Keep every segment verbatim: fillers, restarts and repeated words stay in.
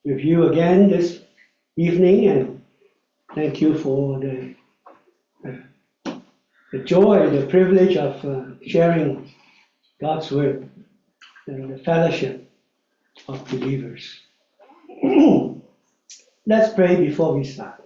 with you again this evening, and thank you for the, uh, the joy, the privilege of uh, sharing God's word and the fellowship of believers. Let's pray before we start.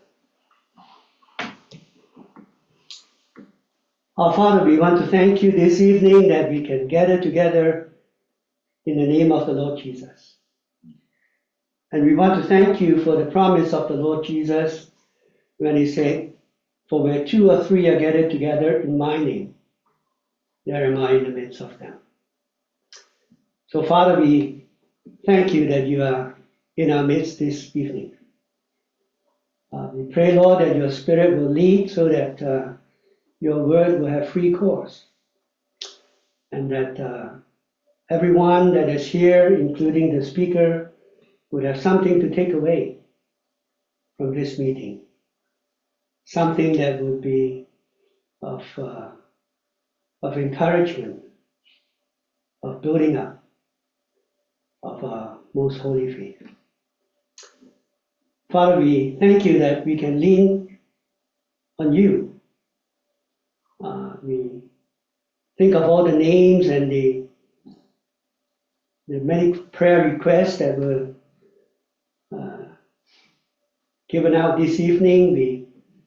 Our Father, we want to thank you this evening that we can gather together in the name of the Lord Jesus. And we want to thank you for the promise of the Lord Jesus when he said, for where two or three are gathered together in my name, there am I in the midst of them. So Father, we thank you that you are in our midst this evening. Uh, we pray, Lord, that your Spirit will lead so that uh, your word will have free course, and that uh, everyone that is here, including the speaker, would have something to take away from this meeting, something that would be of, uh, of encouragement, of building up, of our most holy faith. Father, we thank you that we can lean on you. Uh, we think of all the names and the, the many prayer requests that were uh, given out this evening. We,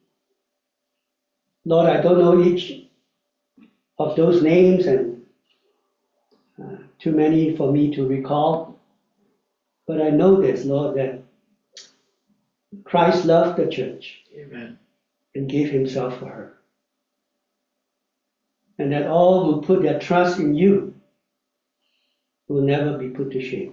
Lord, I don't know each of those names, and uh, too many for me to recall. But I know this, Lord, that Christ loved the church. Amen. And gave himself for her. And that all who put their trust in you will never be put to shame.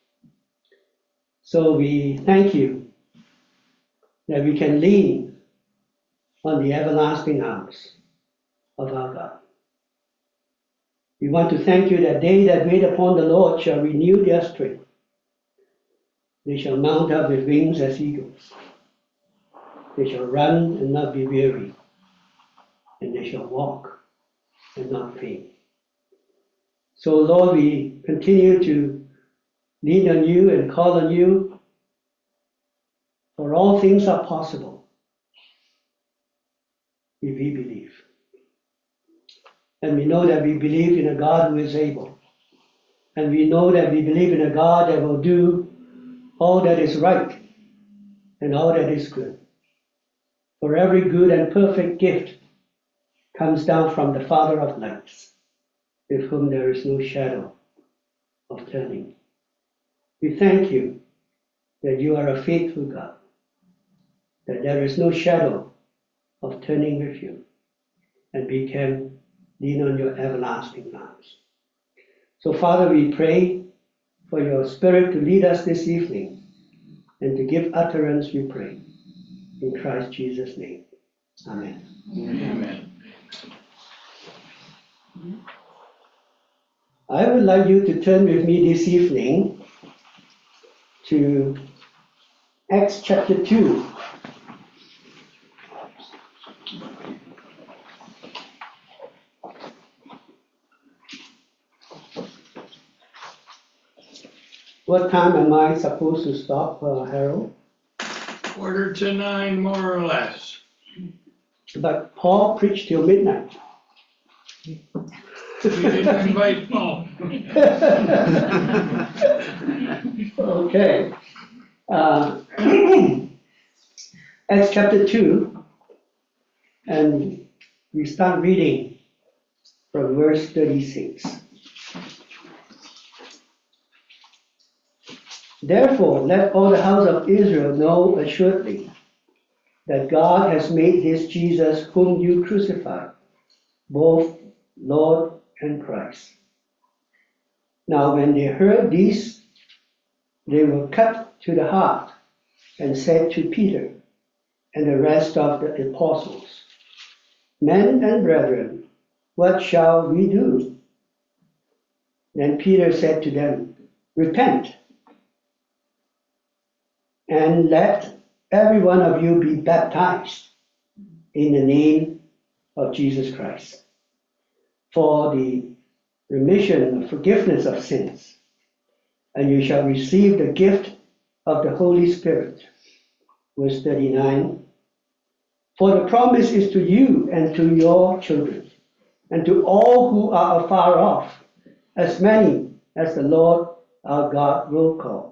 So we thank you that we can lean on the everlasting arms of our God. We want to thank you that they that wait upon the Lord shall renew their strength. They shall mount up with wings as eagles. They shall run and not be weary, and they shall walk and not faint. So Lord, we continue to lean on you and call on you, for all things are possible if we believe. And we know that we believe in a God who is able. And we know that we believe in a God that will do all that is right and all that is good. For every good and perfect gift comes down from the Father of lights, with whom there is no shadow of turning. We thank you that you are a faithful God, that there is no shadow of turning with you, and we can lean on your everlasting arms. So Father, we pray for your Spirit to lead us this evening and to give utterance, we pray. In Christ Jesus' name. Amen. Amen. I would like you to turn with me this evening to Acts chapter two. What time am I supposed to stop, uh, Harold? Quarter to nine, more or less. But Paul preached till midnight. We didn't invite Paul. Okay. Uh, Acts chapter two, and we start reading from verse thirty-six. Therefore, let all the house of Israel know assuredly that God has made this Jesus whom you crucified, both Lord and Christ. Now when they heard this, they were cut to the heart and said to Peter and the rest of the apostles, Men and brethren, what shall we do? Then Peter said to them, Repent, and let every one of you be baptized in the name of Jesus Christ for the remission of forgiveness of sins, and you shall receive the gift of the Holy Spirit. Verse thirty-nine, for the promise is to you and to your children, and to all who are afar off, as many as the Lord our God will call.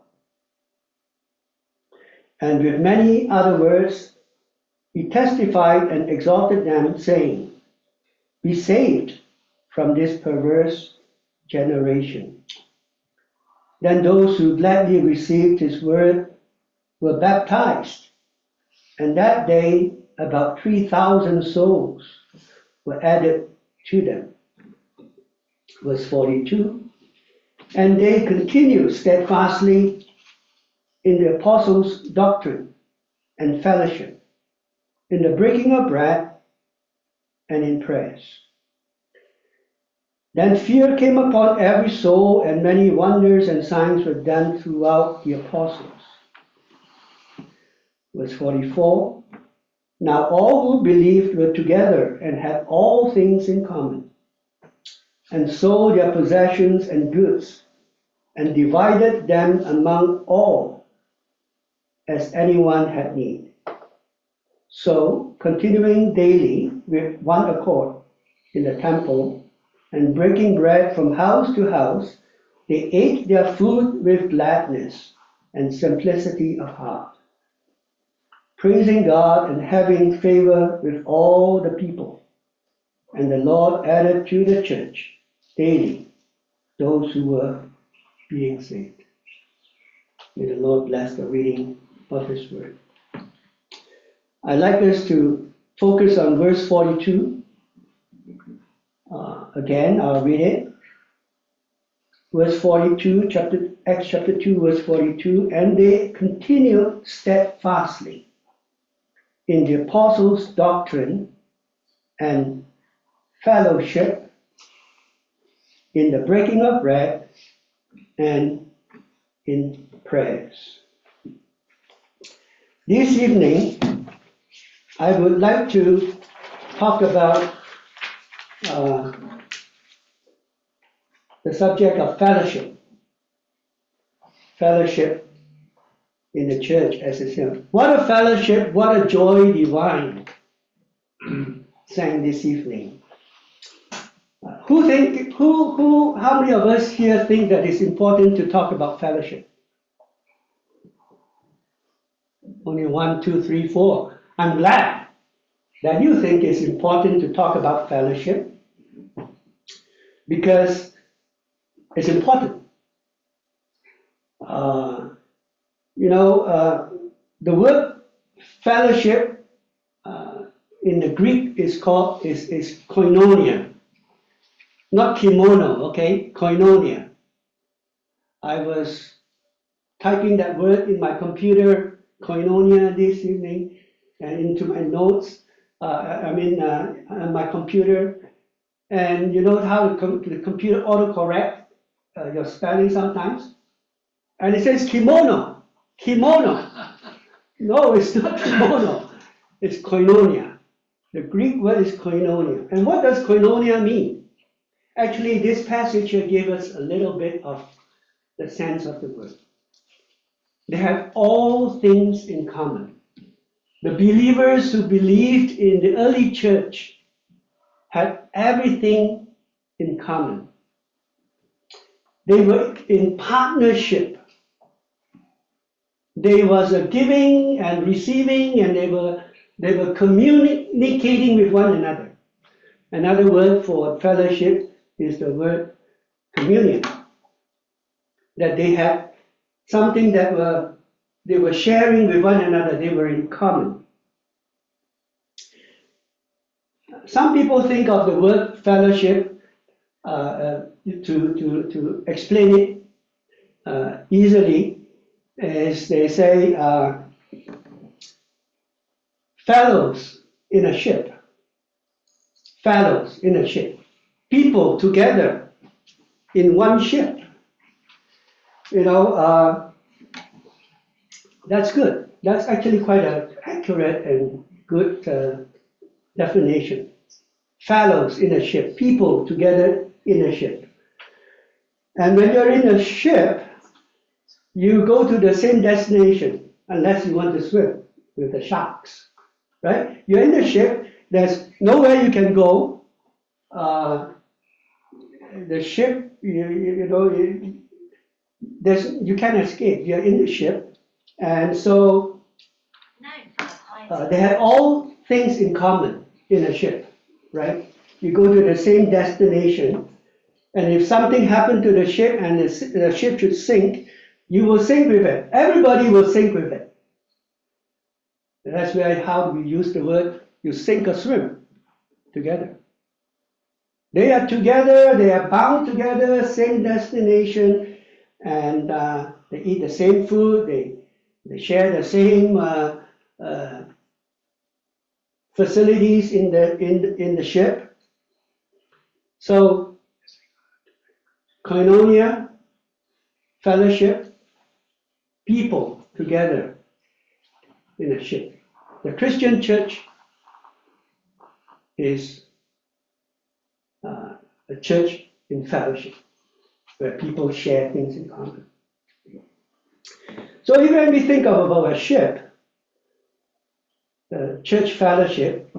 And with many other words, he testified and exhorted them, saying, be saved from this perverse generation. Then those who gladly received his word were baptized, and that day about three thousand souls were added to them. Verse forty-two, and they continued steadfastly in the apostles' doctrine and fellowship, in the breaking of bread and in prayers. Then fear came upon every soul, and many wonders and signs were done throughout the apostles. Verse forty-four, now all who believed were together and had all things in common, and sold their possessions and goods, and divided them among all, as anyone had need. So, continuing daily with one accord in the temple, and breaking bread from house to house, they ate their food with gladness and simplicity of heart, praising God and having favor with all the people. And the Lord added to the church daily those who were being saved. May the Lord bless the reading of his word. I'd like us to focus on verse forty-two. Uh, again, I'll read it. Verse forty-two, chapter, Acts chapter two, verse forty-two, and they continued steadfastly in the apostles' doctrine and fellowship, in the breaking of bread and in prayers. This evening, I would like to talk about uh, the subject of fellowship. Fellowship in the church as a hymn. What a fellowship, what a joy divine, sang this evening. Uh, who think, who, who, how many of us here think that it's important to talk about fellowship? Only one, two, three, four. I'm glad that you think it's important to talk about fellowship, because it's important. Uh, you know, uh, the word fellowship uh, in the Greek is called is, is koinonia, not kimono, okay? Koinonia. I was typing that word in my computer, koinonia, this evening, and into my notes. Uh, I mean, uh, on my computer, and you know how the, com- the computer autocorrect uh, your spelling sometimes, and it says kimono, kimono. No, it's not kimono. It's koinonia. The Greek word is koinonia. And what does koinonia mean? Actually, this passage here gives us a little bit of the sense of the word. They have all things in common. The believers who believed in the early church had everything in common. They were in partnership. There was a giving and receiving, and they were they were communicating with one another. Another word for fellowship is the word communion. That they had something that were they were sharing with one another. They were in common. Some people think of the word fellowship uh, uh, to, to, to explain it uh, easily, as they say, uh, fellows in a ship. Fellows in a ship. People together in one ship. You know, uh, that's good. That's actually quite an accurate and good uh, definition. Fellows in a ship, people together in a ship. And when you're in a ship, you go to the same destination unless you want to swim with the sharks, right? You're in the ship, there's nowhere you can go. Uh, the ship, you, you, you know, you, there's, you can't escape, you're in the ship. And so uh, they had all things in common in a ship, right? You go to the same destination, and if something happened to the ship and the, the ship should sink, you will sink with it. Everybody will sink with it. And that's where how we use the word, you sink or swim together. They are together, they are bound together, same destination, and uh, they eat the same food, they, they share the same uh, uh, facilities in the, in, in the ship. So, koinonia, fellowship, people together in a ship. The Christian church is uh, a church in fellowship, where people share things in common. So even when we think of about a ship, the church fellowship,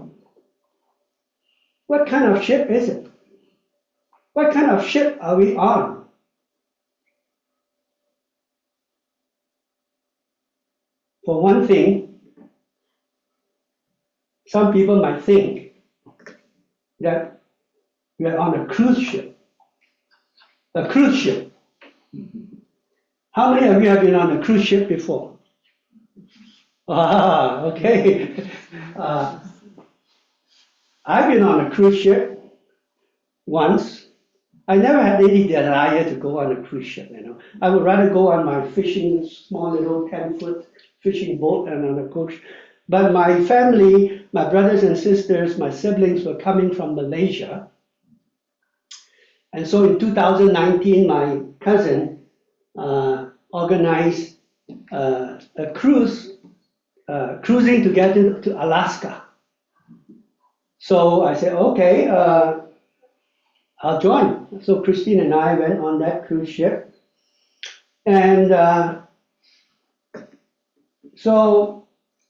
what kind of ship is it? What kind of ship are we on? For one thing, some people might think that we are on a cruise ship. A cruise ship. How many of you have been on a cruise ship before? Ah, okay. Uh, I've been on a cruise ship once. I never had any desire to go on a cruise ship, you know. I would rather go on my fishing, small little ten-foot fishing boat and on a coach. But my family, my brothers and sisters, my siblings were coming from Malaysia. And so in two thousand nineteen, my cousin uh, organized uh, a cruise, uh, cruising to get to, to Alaska. So I said, okay, uh, I'll join. So Christine and I went on that cruise ship. And uh, so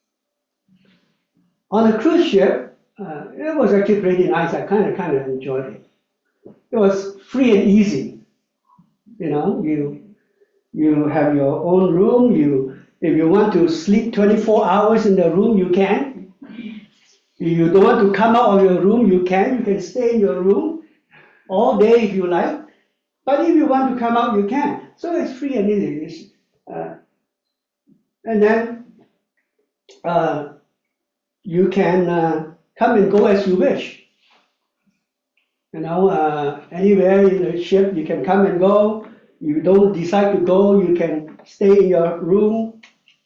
on a cruise ship, uh, it was actually pretty nice. I kind of kind of enjoyed it. It was free and easy. You know, you you have your own room. You if you want to sleep twenty-four hours in the room, you can. If you don't want to come out of your room, you can. You can stay in your room all day if you like. But if you want to come out, you can. So it's free and easy. It's, uh, and then uh, you can uh, come and go as you wish. You know, uh, anywhere in the ship, you can come and go. You don't decide to go, you can stay in your room.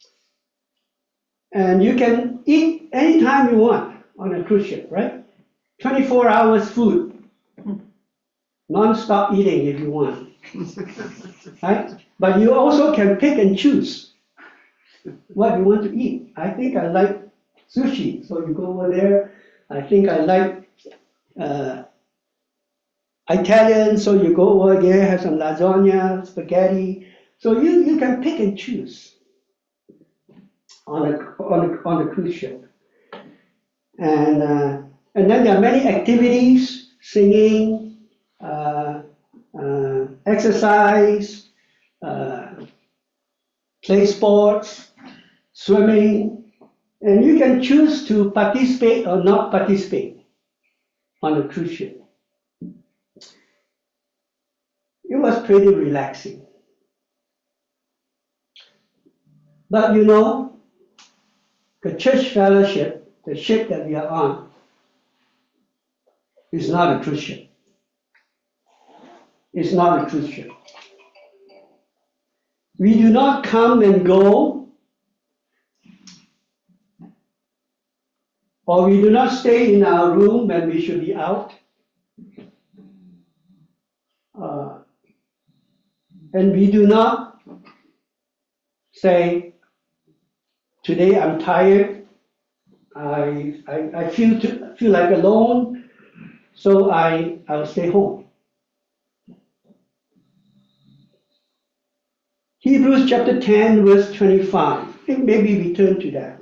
And you can eat anytime you want on a cruise ship, right? twenty-four hours food. Non-stop eating if you want. Right? But you also can pick and choose what you want to eat. I think I like sushi, so you go over there. I think I like uh, Italian, so you go over there, have some lasagna, spaghetti. So you, you can pick and choose on a, on a, on a cruise ship. And, uh, and then there are many activities, singing, uh, uh, exercise, uh, play sports, swimming, and you can choose to participate or not participate on a cruise ship. It was pretty relaxing. But you know, the church fellowship, the ship that we are on, is not a cruise ship. It's not a cruise ship. We do not come and go, or we do not stay in our room when we should be out. Uh, and we do not say, today I'm tired, I, I, I feel, to, feel like alone, so I, I'll stay home. Hebrews chapter ten, verse twenty-five. I think maybe we turn to that.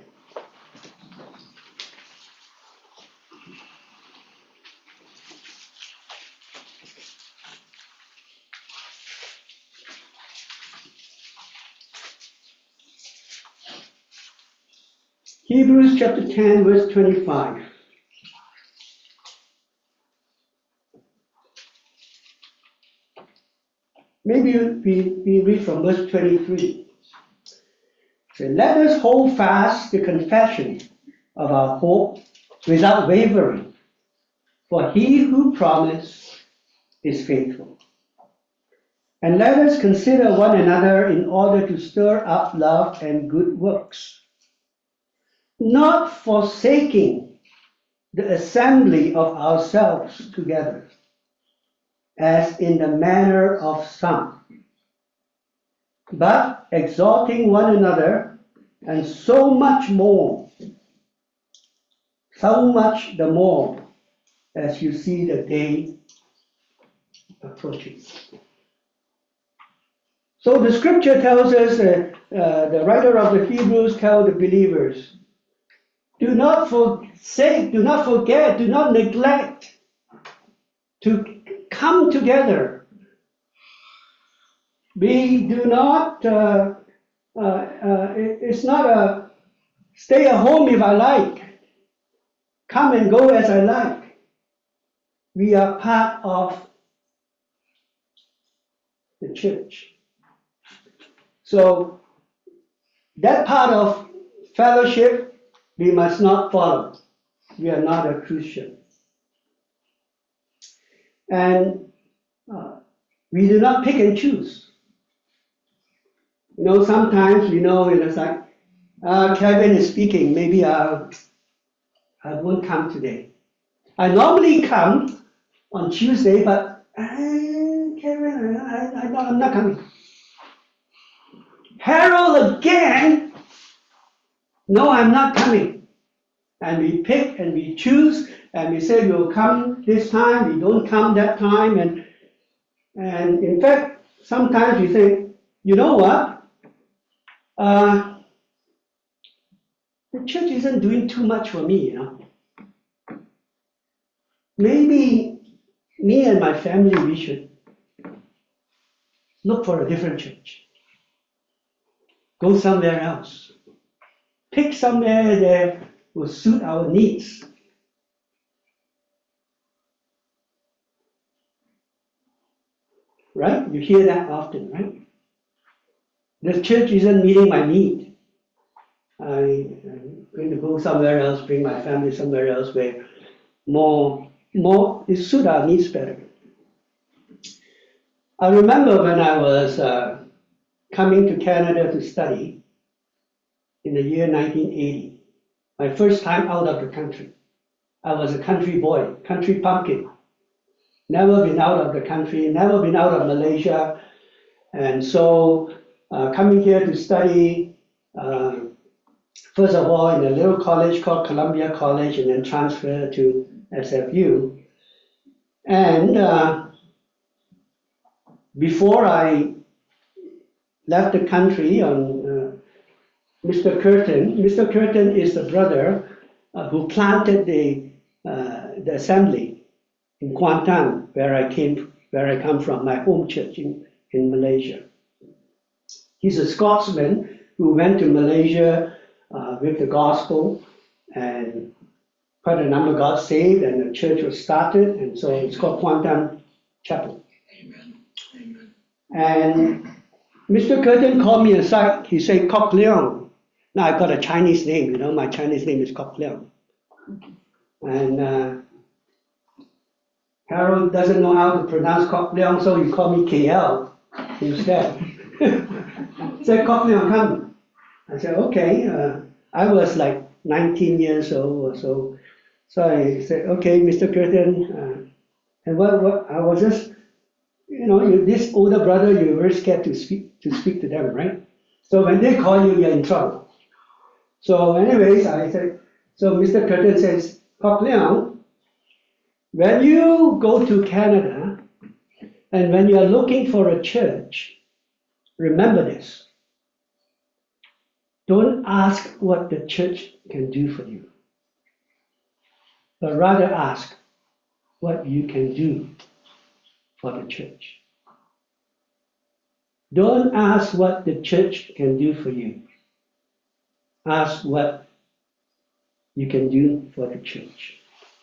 Hebrews chapter ten, verse twenty-five. Maybe we, we read from verse twenty-three. So let us hold fast the confession of our hope without wavering, for he who promised is faithful. And let us consider one another in order to stir up love and good works, not forsaking the assembly of ourselves together, as in the manner of some, but exhorting one another, and so much more, so much the more, as you see the day approaching. So the scripture tells us, uh, uh, the writer of the Hebrews tells the believers, do not forsake, do not forget, do not neglect to come together. We do not, uh, uh, uh, it, it's not a stay at home if I like, come and go as I like. We are part of the church. So that part of fellowship we must not follow. We are not a Christian. And uh, we do not pick and choose. You know, sometimes we know it's like, uh, Kevin is speaking, maybe I'll, I won't come today. I normally come on Tuesday, but uh, Kevin, I, I, I'm not coming. Harold again, no, I'm not coming. And we pick and we choose, and we say we'll come this time, we don't come that time, and and in fact, sometimes we think, you know what? Uh, the church isn't doing too much for me, you know. Maybe me and my family, we should look for a different church. Go somewhere else. Pick somewhere that will suit our needs. Right? You hear that often, right? The church isn't meeting my need. I, I'm going to go somewhere else, bring my family somewhere else where more, more, it suits our needs better. I remember when I was uh, coming to Canada to study in the year nineteen eighty, my first time out of the country. I was a country boy, country pumpkin. Never been out of the country, never been out of Malaysia. And so uh, coming here to study, uh, first of all in a little college called Columbia College, and then transfer to S F U. And uh, before I left the country on uh, Mister Curtin, Mister Curtin is the brother uh, who planted the, uh, the assembly in Kuantan, where I came, where I come from, my home church in, in Malaysia. He's a Scotsman who went to Malaysia uh, with the gospel, and quite a number got saved, and the church was started, and so it's called Kuantan Chapel. Amen. Amen. And Mister Curtin called me aside. He said, Kok Leong. Now I got a Chinese name, you know, my Chinese name is Kok Leong. And uh, Harold doesn't know how to pronounce Kok Leong, so he called me K L instead. He said, Kok Leong, come. I said, okay. Uh, I was like nineteen years old or so. So I said, okay, Mister Curtin. Uh, and what, what, I was just, you know, you, this older brother, you're very scared to speak to speak to them, right? So when they call you, you're in trouble. So anyways, I said, so Mister Curtin says, Kok Leong, when you go to Canada, and when you're looking for a church, remember this. Don't ask what the church can do for you, but rather ask what you can do for the church. Don't ask what the church can do for you. Ask what you can do for the church.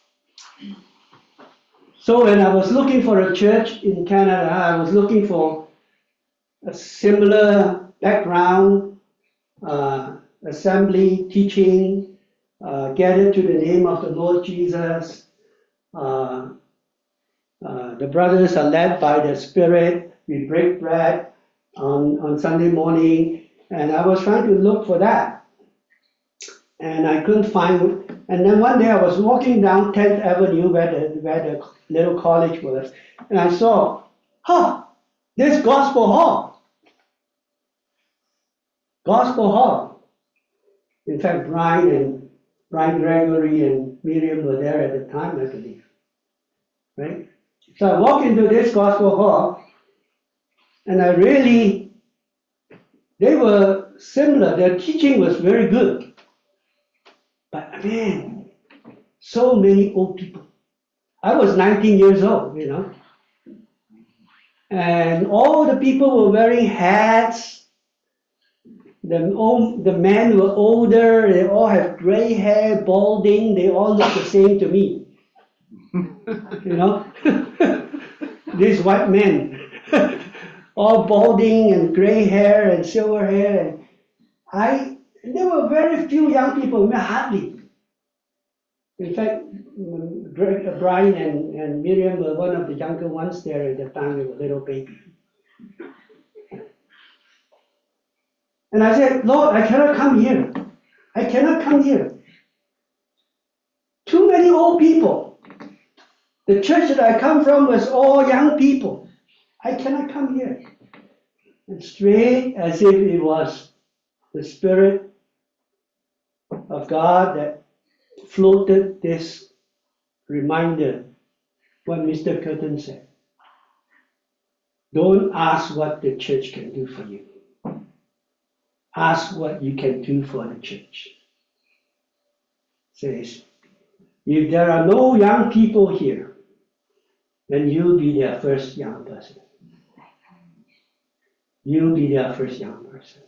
So when I was looking for a church in Canada, I was looking for a similar background, uh, assembly, teaching, uh, gathered to the name of the Lord Jesus. Uh, uh, the brothers are led by the Spirit. We break bread on, on Sunday morning, and I was trying to look for that. And I couldn't find. And then one day I was walking down tenth Avenue where the, where the little college was, and I saw, huh, this Gospel Hall. Gospel Hall. In fact, Brian and Brian Gregory and Miriam were there at the time, I believe. Right? So I walked into this Gospel Hall, and I really, they were similar. Their teaching was very good. But man, so many old people. I was nineteen years old, you know. And all the people were wearing hats. The, old, the men were older. They all have gray hair, balding. They all look the same to me. You know? These white men. All balding and gray hair and silver hair. And I, there were very few young people, hardly. In fact, Brian and, and Miriam were one of the younger ones there at the time. They were little baby. And I said, Lord, I cannot come here. I cannot come here. Too many old people. The church that I come from was all young people. I cannot come here. And straight as if it was the Spirit of God that floated this reminder, what Mister Curtin said. Don't ask what the church can do for you. Ask what you can do for the church. It says, if there are no young people here, then you'll be their first young person. You'll be their first young person.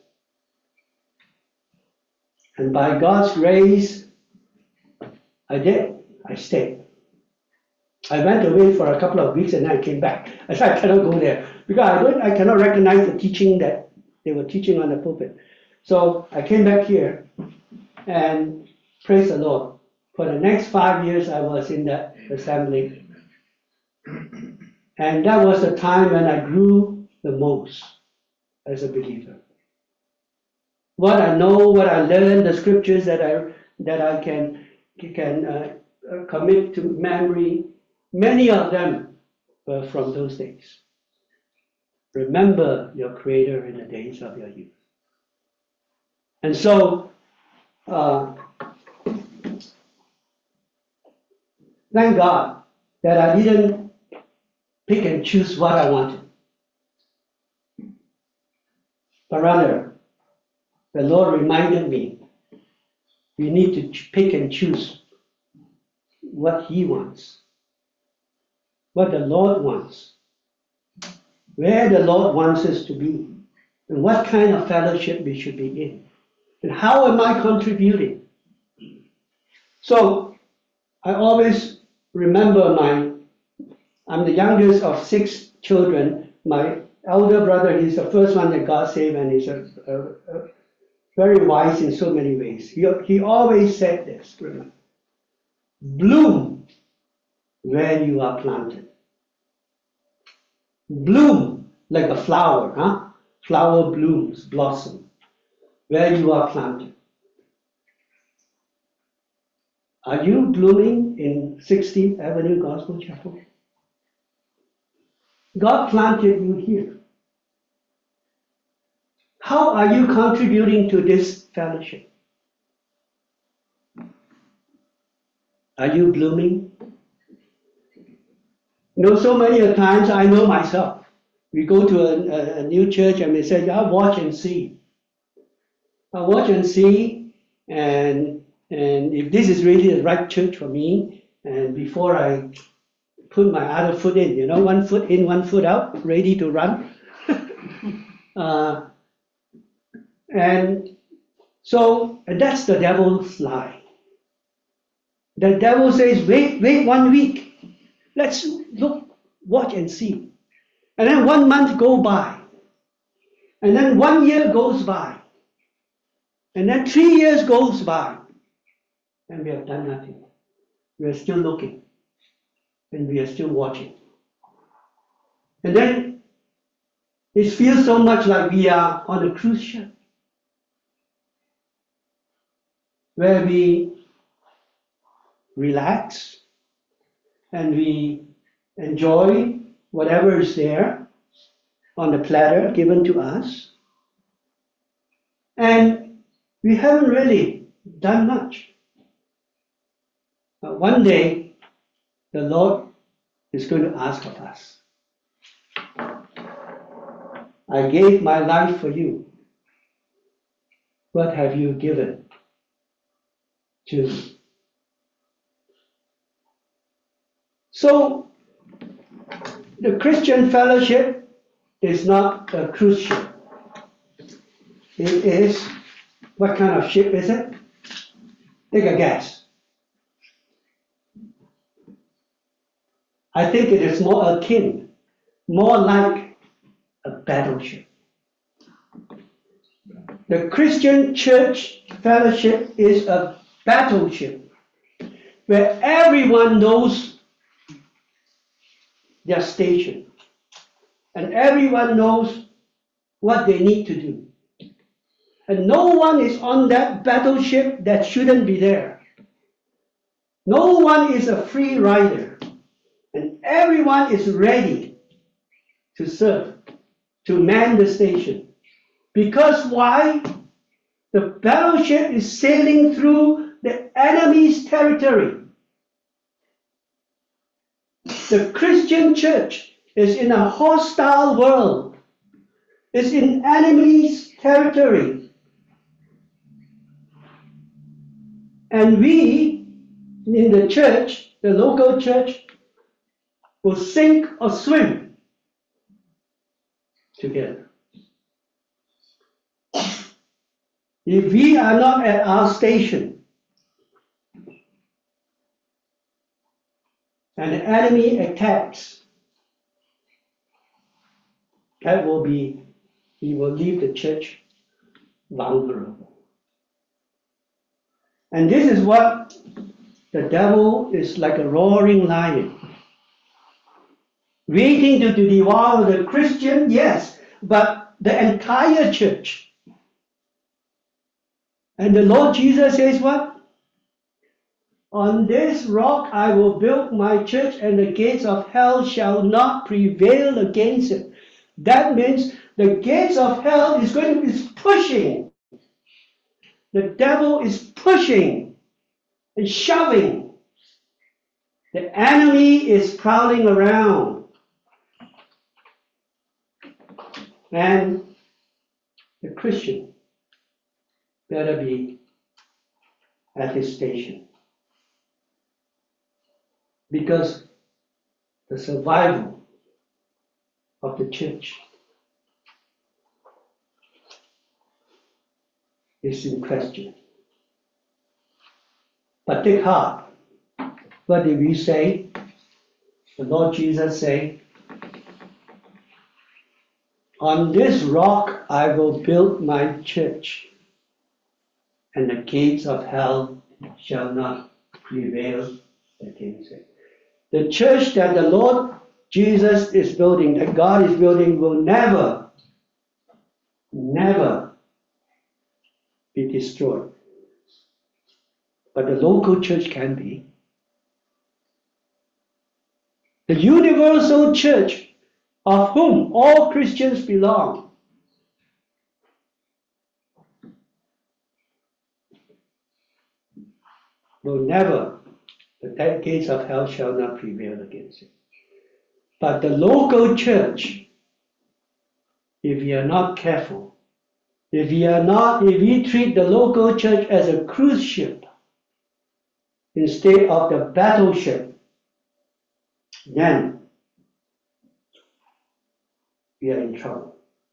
And by God's grace, I did. I stayed. I went away for a couple of weeks and then I came back. I said, I cannot go there because I, don't, I cannot recognize the teaching that they were teaching on the pulpit. So I came back here and praise the Lord. For the next five years, I was in that assembly. And that was the time when I grew the most as a believer. What I know, what I learned, the scriptures that I that I can can uh, commit to memory, many of them were from those days. Remember your Creator in the days of your youth. And so, uh, thank God that I didn't pick and choose what I wanted. But rather, the Lord reminded me, we need to pick and choose what He wants, what the Lord wants, where the Lord wants us to be, and what kind of fellowship we should be in, and how am I contributing. So, I always remember my, I'm the youngest of six children. My elder brother, he's the first one that God saved, and he's a, a, a very wise in so many ways. He, he always said this, remember, bloom where you are planted. Bloom like a flower, huh? Flower blooms, blossom, where you are planted. Are you blooming in sixteenth Avenue Gospel Chapel? God planted you here. How are you contributing to this fellowship? Are you blooming? You know, so many times I know myself. We go to a, a, a new church and we say, yeah, watch and see. I watch and see, and and if this is really the right church for me, and before I put my other foot in, you know, one foot in, one foot out, ready to run. uh, and so and that's the devil's lie. The devil says, wait, wait one week. Let's look, watch and see. And then one month go by. And then one year goes by. And then three years goes by. And we have done nothing. We are still looking. And we are still watching. And then it feels so much like we are on a cruise ship, where we relax and we enjoy whatever is there on the platter given to us. And we haven't really done much. But one day, the Lord is going to ask of us. I gave my life for you. What have you given to me? So, the Christian fellowship is not a cruise ship. It is, what kind of ship is it? Take a guess. I think it is more akin, more like a battleship. The Christian church fellowship is a battleship where everyone knows their station and everyone knows what they need to do. And no one is on that battleship that shouldn't be there. No one is a free rider. And everyone is ready to serve, to man the station. Because why? The battleship is sailing through the enemy's territory. The Christian church is in a hostile world. It's in enemy's territory. And we, in the church, the local church, will sink or swim together. If we are not at our station, and the enemy attacks, that will be, he will leave the church vulnerable. And this is what the devil is like, a roaring lion, waiting to, to devour the Christian, yes, but the entire church. And the Lord Jesus says what? On this rock I will build my church, and the gates of hell shall not prevail against it. That means the gates of hell is going to be pushing. The devil is pushing and shoving. The enemy is prowling around. And the Christian better be at his station. Because the survival of the church is in question. But take heart. What did we say? The Lord Jesus said, on this rock I will build my church, and the gates of hell shall not prevail against it. The church that the Lord Jesus is building, that God is building, will never, never be destroyed. But the local church can be. The universal church, of whom all Christians belong, will never, the gates of hell shall not prevail against it. But the local church if we are not careful, if we are not, if we treat the local church as a cruise ship instead of the battleship, then we are in trouble.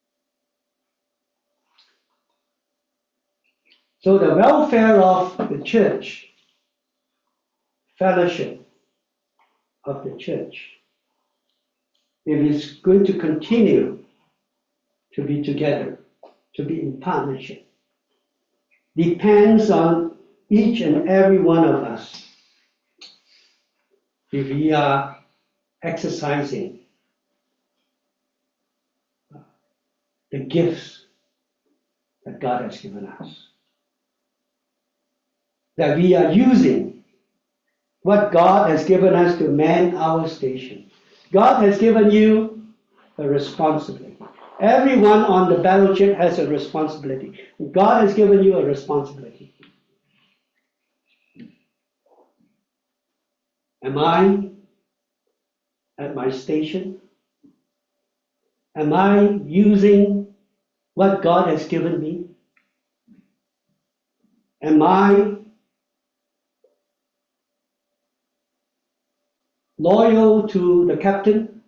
So the welfare of the church, fellowship of the church, if it's going to continue to be together, to be in partnership, depends on each and every one of us. If we are exercising the gifts that God has given us, that we are using what God has given us to man our station. God has given you a responsibility. Everyone on the battleship has a responsibility. God has given you a responsibility. Am I at my station? Am I using what God has given me? Am I loyal to the captain,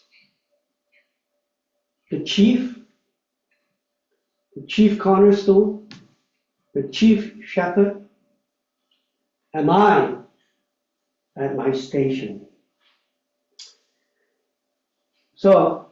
the chief, the chief cornerstone, the chief shepherd? Am I at my station? So,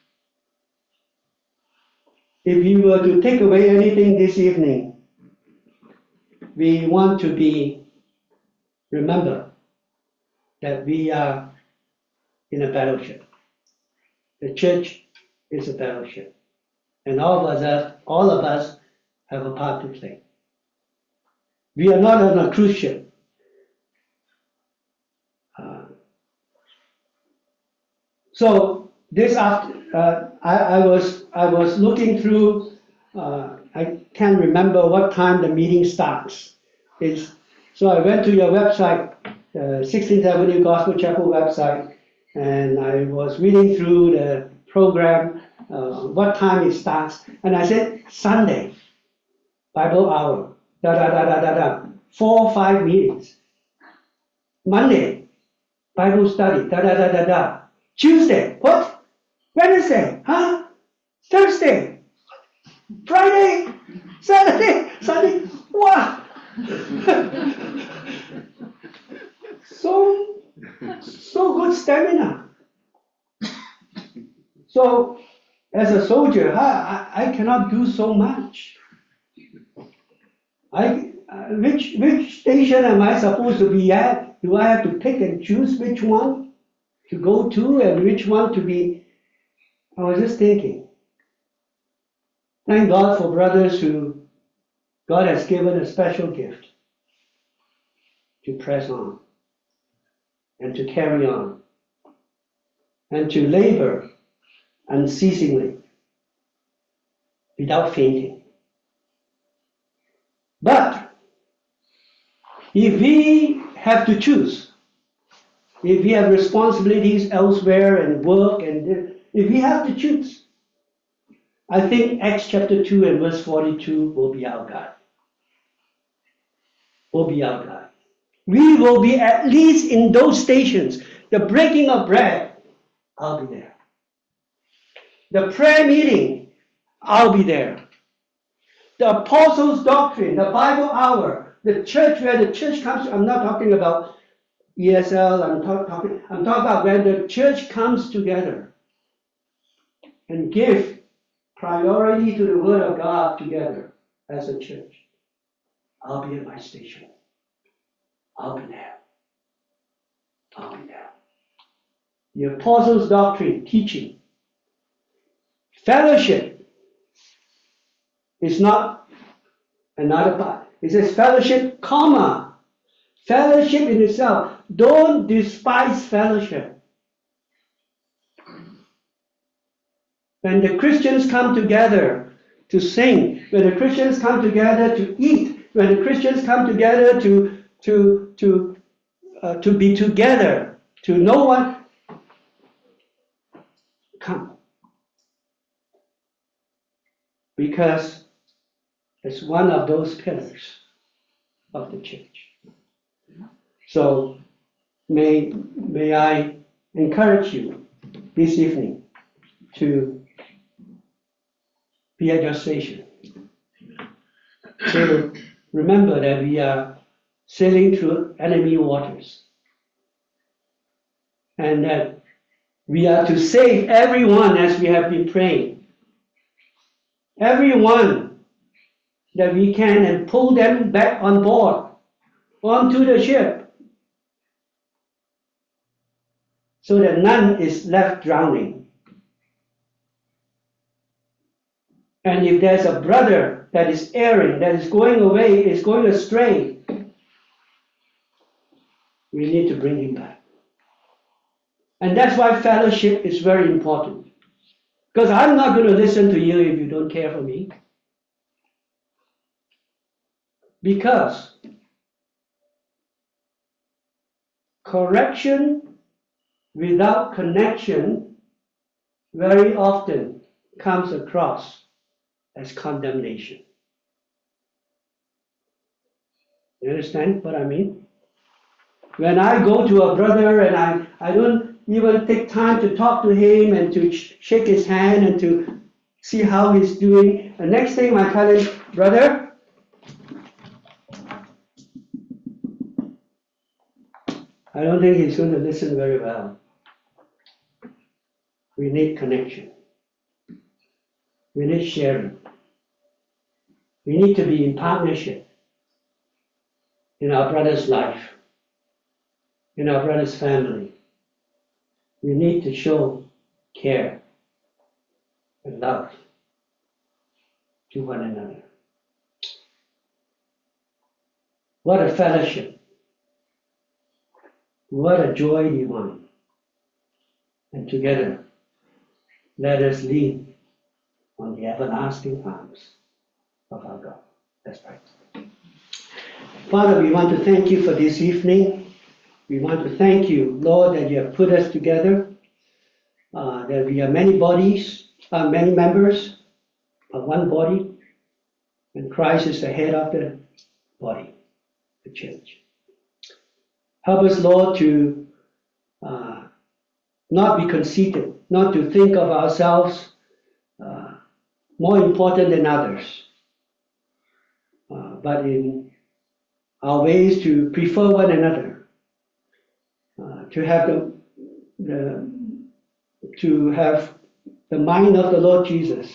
if you were to take away anything this evening, we want to be, remember that we are in a battleship. The church is a battleship. And all of us have, all of us have a part to play. We are not on a cruise ship. Uh, so this after, uh, I, I was I was looking through. Uh, I can't remember what time the meeting starts. It's, so I went to your website, uh, sixteenth Avenue Gospel Chapel website, and I was reading through the program, uh, what time it starts, and I said Sunday, Bible hour, da da da da da da, four or five meetings. Monday, Bible study, da da da da da. Tuesday, what? Wednesday, huh? Thursday, Friday, Saturday, Sunday, wow! so, so good stamina. So, as a soldier, I, I, I cannot do so much. I, uh, which, which station am I supposed to be at? Do I have to pick and choose which one to go to and which one to be? I was just thinking. Thank God for brothers who God has given a special gift to press on and to carry on and to labor unceasingly without fainting. But if we have to choose, if we have responsibilities elsewhere and work, and if we have to choose, I think Acts chapter two and verse forty-two will be our guide. Will be our guide. We will be at least in those stations. The breaking of bread, I'll be there. The prayer meeting, I'll be there. The apostles' doctrine, the Bible hour, the church where the church comes, I'm not talking about E S L, I'm talk, talking, I'm talking about when the church comes together and give priority to the Word of God together as a church. I'll be at my station. I'll be there. I'll be there. The apostles' doctrine, teaching. Fellowship is not another part. It says fellowship, comma. Fellowship in itself. Don't despise fellowship. When the Christians come together to sing, when the Christians come together to eat, when the Christians come together to to to uh, to be together, to no one come. because it's one of those pillars of the church. So may, may I encourage you this evening to be at your station. So remember that we are sailing through enemy waters, and that we are to save everyone as we have been praying. Everyone that we can, and pull them back on board, onto the ship, so that none is left drowning. And if there's a brother that is erring, that is going away, is going astray, we need to bring him back. And that's why fellowship is very important. Because I'm not going to listen to you if you don't care for me. Because correction without connection very often comes across as condemnation. You understand what I mean? When I go to a brother and I, I don't even take time to talk to him and to sh- shake his hand and to see how he's doing, the next thing I tell him, brother, I don't think he's going to listen very well. We need connection. We need sharing. We need to be in partnership in our brother's life, in our brother's family. We need to show care and love to one another. What a fellowship. What a joy divine. And together, let us lean on the everlasting arms of our God. Let's pray. Father, we want to thank you for this evening. We want to thank you, Lord, that you have put us together, uh, that we are many bodies, uh, many members of one body, and Christ is the head of the body, the church. Help us, Lord, to uh, not be conceited, not to think of ourselves uh, more important than others, uh, but in our ways to prefer one another, uh, to have the, the to have the mind of the Lord Jesus.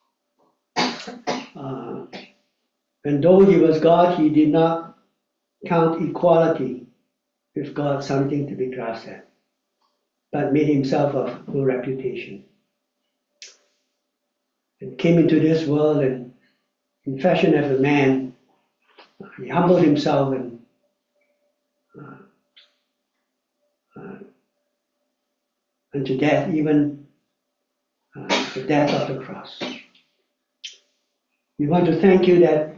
Uh, and though he was God, he did not count equality with God something to be grasped at, but made himself of no reputation, and came into this world and in fashion as a man, he humbled himself and uh, uh, unto death, even uh, the death of the cross. We want to thank you that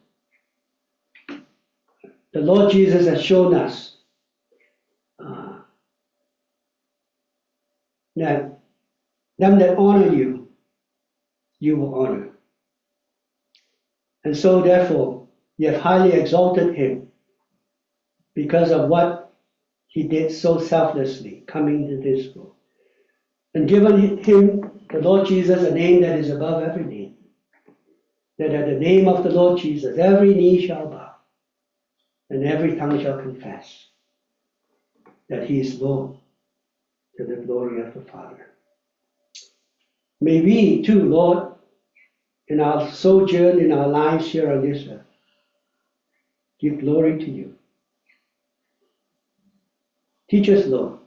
the Lord Jesus has shown us uh, that them that honor you, you will honor. And so therefore, you have highly exalted him because of what he did so selflessly, coming into this world. And given him, the Lord Jesus, a name that is above every name. That at the name of the Lord Jesus, every knee shall bow, and every tongue shall confess that he is Lord, to the glory of the Father. May we too, Lord, in our sojourn, in our lives here on this earth, give glory to you. Teach us, Lord,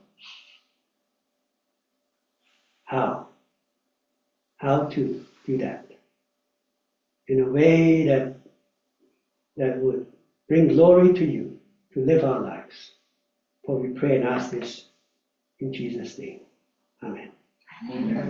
how, how to do that in a way that, that would bring glory to you, to live our lives. For we pray and ask this in Jesus' name. Amen. Amen.